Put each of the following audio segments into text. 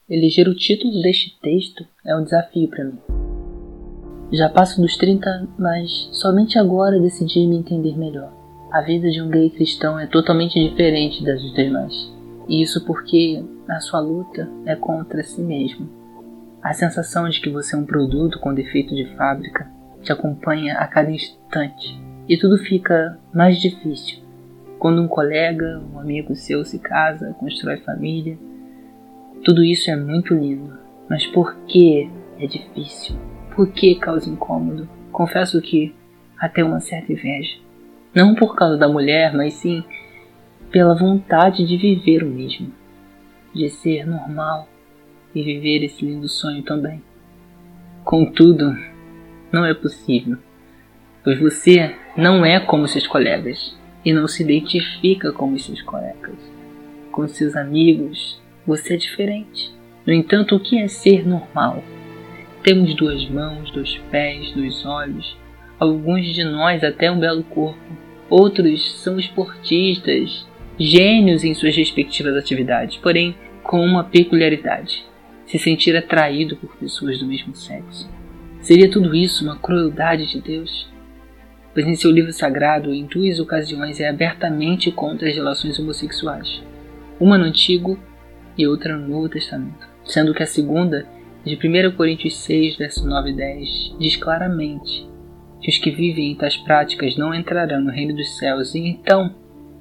Eleger o título deste texto é um desafio para mim. Já passo dos 30, mas somente agora decidi me entender melhor. A vida de um gay cristão é totalmente diferente das dos demais. E isso porque a sua luta é contra si mesmo. A sensação de que você é um produto com defeito de fábrica te acompanha a cada instante. E tudo fica mais difícil quando um colega, um amigo seu se casa, constrói família. Tudo isso é muito lindo. Mas por que é difícil? Por que causa incômodo? Confesso que até uma certa inveja. Não por causa da mulher, mas sim pela vontade de viver o mesmo. De ser normal e viver esse lindo sonho também. Contudo, não é possível. Pois você não é como seus colegas. E não se identifica como seus colegas. Com seus amigos, você é diferente. No entanto, o que é ser normal? Temos 2 mãos, 2 pés, 2 olhos, alguns de nós até um belo corpo. Outros são esportistas, gênios em suas respectivas atividades, porém com uma peculiaridade: se sentir atraído por pessoas do mesmo sexo. Seria tudo isso uma crueldade de Deus? Pois em seu livro sagrado, em 2 ocasiões, é abertamente contra as relações homossexuais. Uma no Antigo e outra no Novo Testamento. Sendo que a segunda, de 1 Coríntios 6, verso 9 e 10, diz claramente que os que vivem em tais práticas não entrarão no reino dos céus. E então,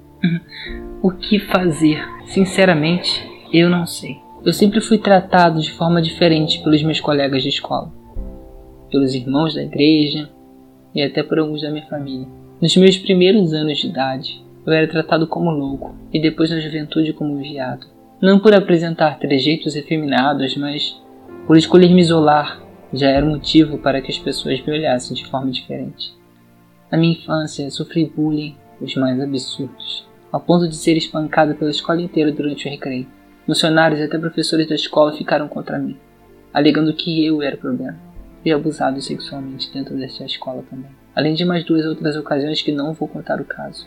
o que fazer? Sinceramente, eu não sei. Eu sempre fui tratado de forma diferente pelos meus colegas de escola, pelos irmãos da igreja e até por alguns da minha família. Nos meus primeiros anos de idade, eu era tratado como louco e depois na juventude como viado. Não por apresentar trejeitos efeminados, mas por escolher me isolar, já era motivo para que as pessoas me olhassem de forma diferente. Na minha infância, sofri bullying, os mais absurdos, ao ponto de ser espancado pela escola inteira durante o recreio. Funcionários e até professores da escola ficaram contra mim, alegando que eu era o problema. Fui abusado sexualmente dentro desta escola também, além de mais 2 outras ocasiões que não vou contar o caso.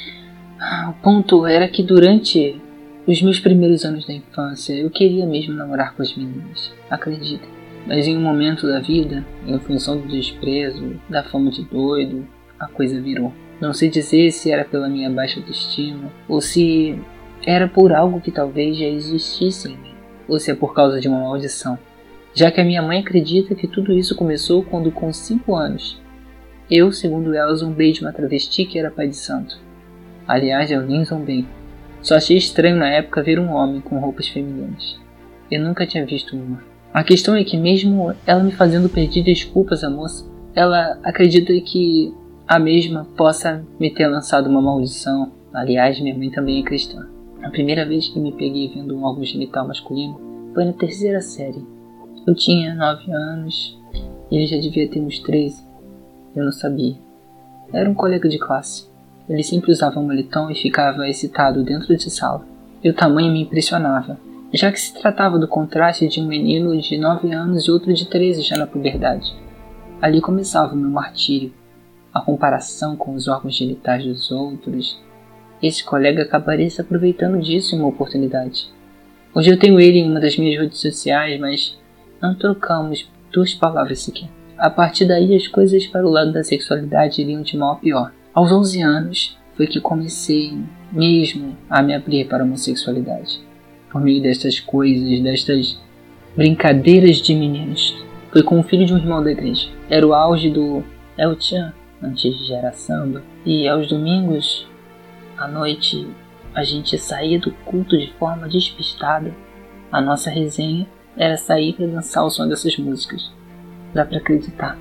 O ponto era que durante os meus primeiros anos da infância, eu queria mesmo namorar com as meninas, acreditem. Mas em um momento da vida, em função do desprezo, da fama de doido, a coisa virou. Não sei dizer se era pela minha baixa autoestima, ou se era por algo que talvez já existisse em mim, ou se é por causa de uma maldição. Já que a minha mãe acredita que tudo isso começou quando, com 5 anos, eu, segundo ela, zombei de uma travesti que era pai de santo. Aliás, eu nem zombei. Só achei estranho na época ver um homem com roupas femininas. Eu nunca tinha visto uma. A questão é que mesmo ela me fazendo pedir desculpas à moça, ela acredita que a mesma possa me ter lançado uma maldição. Aliás, minha mãe também é cristã. A primeira vez que me peguei vendo um órgão genital masculino foi na 3ª série. Eu tinha 9 anos e ele já devia ter uns 13. Eu não sabia. Era um colega de classe. Ele sempre usava um moletom e ficava excitado dentro de sala. E o tamanho me impressionava, já que se tratava do contraste de um menino de 9 anos e outro de 13 já na puberdade. Ali começava o meu martírio, a comparação com os órgãos genitais dos outros. Esse colega acabaria se aproveitando disso em uma oportunidade. Hoje eu tenho ele em uma das minhas redes sociais, mas não trocamos 2 palavras sequer. A partir daí as coisas para o lado da sexualidade iriam de mal a pior. Aos 11 anos foi que comecei mesmo a me abrir para a homossexualidade. Por meio destas coisas, destas brincadeiras de meninos. Foi com o filho de um irmão da igreja. Era o auge do El Chan, antes de Gera Samba. E aos domingos, à noite, a gente saía do culto de forma despistada. A nossa resenha era sair para dançar o som dessas músicas. Dá para acreditar.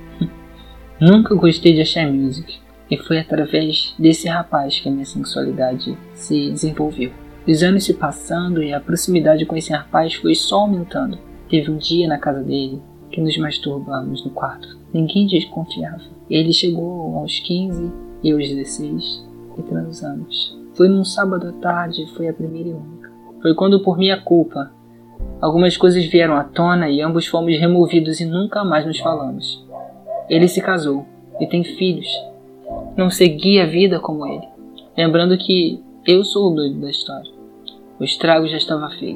Nunca gostei de axé music. E foi através desse rapaz que a minha sensualidade se desenvolveu. Os anos se passando e a proximidade com esse rapaz foi só aumentando. Teve um dia na casa dele que nos masturbamos no quarto. Ninguém desconfiava. Ele chegou aos 15 e aos 16 e transamos. Foi num sábado à tarde, foi a primeira e única. Foi quando, por minha culpa, algumas coisas vieram à tona e ambos fomos removidos e nunca mais nos falamos. Ele se casou e tem filhos. Não segui a vida como ele. Lembrando que eu sou o doido da história. O estrago já estava feito.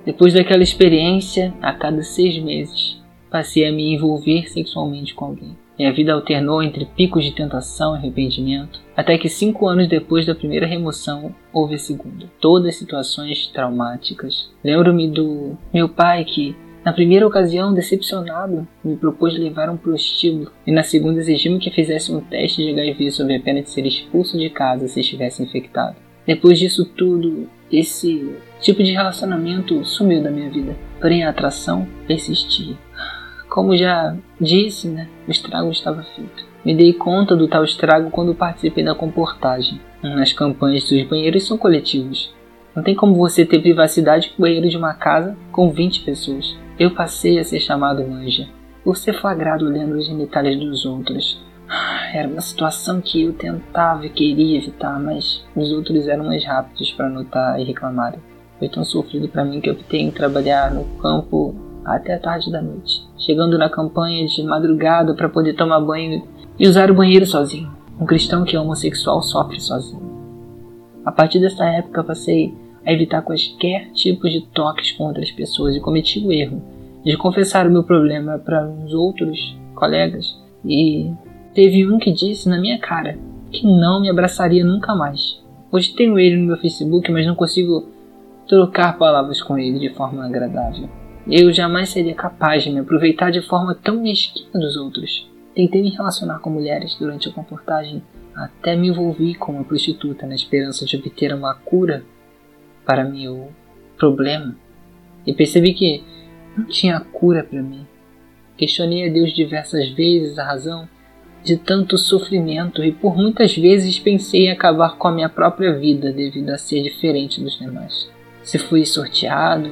Depois daquela experiência, a cada 6 meses, passei a me envolver sexualmente com alguém. Minha vida alternou entre picos de tentação e arrependimento, até que 5 anos depois da primeira remoção, houve a segunda. Todas situações traumáticas. Lembro-me do meu pai que, na primeira ocasião, decepcionado, me propôs levar um prostíbulo, e na segunda exigiu-me que fizesse um teste de HIV sob a pena de ser expulso de casa se estivesse infectado. Depois disso tudo, esse tipo de relacionamento sumiu da minha vida, porém a atração persistia. Como já disse, o estrago estava feito. Me dei conta do tal estrago quando participei da comportagem. Nas campanhas dos banheiros são coletivos. Não tem como você ter privacidade no banheiro de uma casa com 20 pessoas. Eu passei a ser chamado manja, por ser flagrado olhando os genitais dos outros. Era uma situação que eu tentava e queria evitar, mas os outros eram mais rápidos para notar e reclamarem. Foi tão sofrido para mim que optei em trabalhar no campo até a tarde da noite, chegando na campanha de madrugada para poder tomar banho e usar o banheiro sozinho. Um cristão que é homossexual sofre sozinho. A partir dessa época passei a evitar quaisquer tipos de toques com outras pessoas e cometi o erro de confessar o meu problema para uns outros colegas, e teve um que disse na minha cara que não me abraçaria nunca mais. Hoje tenho ele no meu Facebook, mas não consigo trocar palavras com ele de forma agradável. Eu jamais seria capaz de me aproveitar de forma tão mesquinha dos outros. Tentei me relacionar com mulheres durante a comportagem, até me envolvi com uma prostituta na esperança de obter uma cura para meu problema. E percebi que não tinha cura para mim. Questionei a Deus diversas vezes a razão de tanto sofrimento e por muitas vezes pensei em acabar com a minha própria vida devido a ser diferente dos demais. Se fui sorteado,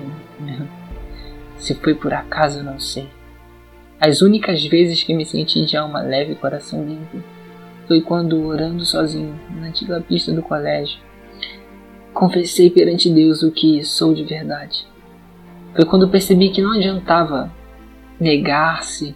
se foi por acaso, não sei. As únicas vezes que me senti de alma leve e coração limpo foi quando, orando sozinho na antiga pista do colégio, confessei perante Deus o que sou de verdade. Foi quando percebi que não adiantava negar-se,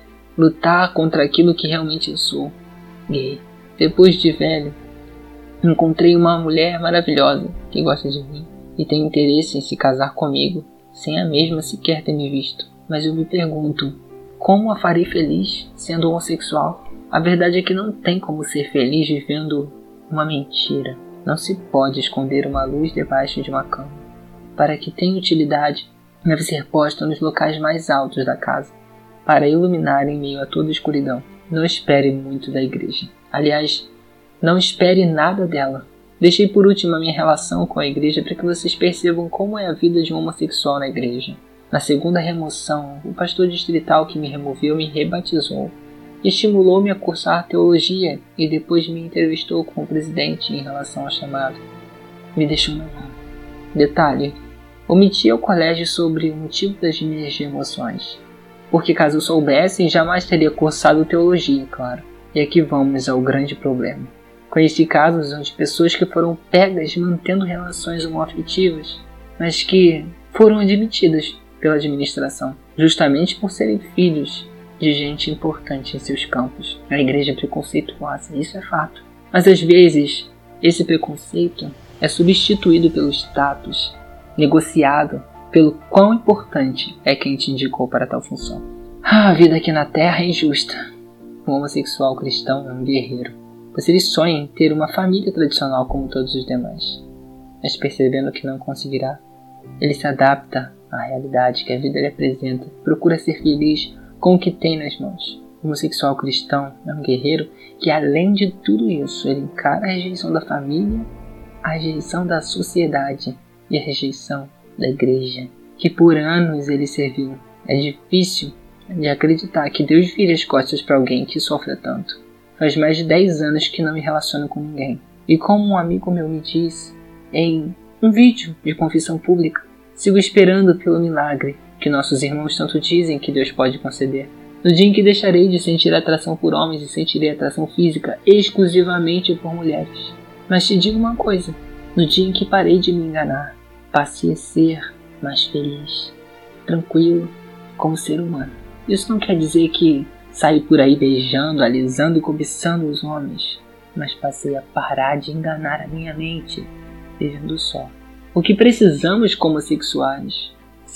lutar contra aquilo que realmente eu sou, gay. Depois de velho, encontrei uma mulher maravilhosa que gosta de mim e tem interesse em se casar comigo, sem a mesma sequer ter me visto. Mas eu me pergunto, como a farei feliz sendo homossexual? A verdade é que não tem como ser feliz vivendo uma mentira. Não se pode esconder uma luz debaixo de uma cama. Para que tenha utilidade, deve ser posta nos locais mais altos da casa, para iluminar em meio a toda a escuridão. Não espere muito da igreja. Aliás, não espere nada dela. Deixei por último a minha relação com a igreja para que vocês percebam como é a vida de um homossexual na igreja. Na segunda remoção, o pastor distrital que me removeu me rebatizou, estimulou-me a cursar teologia e depois me entrevistou com o presidente em relação ao chamado. Me deixou na mão. Detalhe, omiti ao colégio sobre o motivo das minhas emoções, porque caso soubesse, jamais teria cursado teologia, claro. E aqui vamos ao grande problema. Conheci casos onde pessoas que foram pegas mantendo relações homoafetivas, mas que foram admitidas pela administração, justamente por serem filhos de gente importante em seus campos. A igreja é preconceituosa, isso é fato. Mas às vezes, esse preconceito é substituído pelo status, negociado pelo quão importante é quem te indicou para tal função. A vida aqui na Terra é injusta. O homossexual cristão é um guerreiro, pois ele sonha em ter uma família tradicional como todos os demais. Mas percebendo que não conseguirá, ele se adapta à realidade que a vida lhe apresenta, procura ser feliz com o que tem nas mãos. O homossexual cristão é um guerreiro que, além de tudo isso, ele encara a rejeição da família, a rejeição da sociedade e a rejeição da igreja, que por anos ele serviu. É difícil de acreditar que Deus vire as costas para alguém que sofre tanto. Faz mais de 10 anos que não me relaciono com ninguém. E como um amigo meu me disse em um vídeo de confissão pública, sigo esperando pelo milagre que nossos irmãos tanto dizem que Deus pode conceder. No dia em que deixarei de sentir atração por homens e sentirei atração física exclusivamente por mulheres. Mas te digo uma coisa, no dia em que parei de me enganar, passei a ser mais feliz, tranquilo, como ser humano. Isso não quer dizer que saí por aí beijando, alisando e cobiçando os homens, mas passei a parar de enganar a minha mente, vivendo só. O que precisamos como sexuais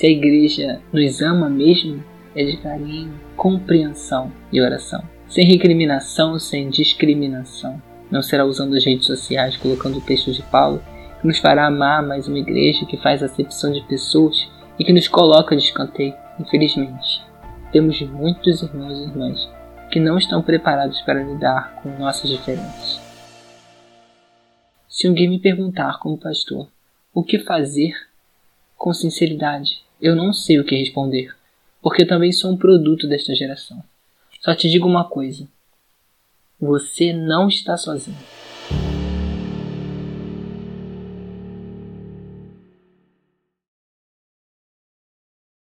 Se a igreja nos ama mesmo, é de carinho, compreensão e oração. Sem recriminação, sem discriminação. Não será usando as redes sociais, colocando o texto de Paulo, que nos fará amar mais uma igreja que faz acepção de pessoas e que nos coloca de escanteio. Infelizmente, temos muitos irmãos e irmãs que não estão preparados para lidar com nossas diferenças. Se alguém me perguntar como pastor o que fazer, com sinceridade, eu não sei o que responder, porque também sou um produto desta geração. Só te digo uma coisa: você não está sozinho.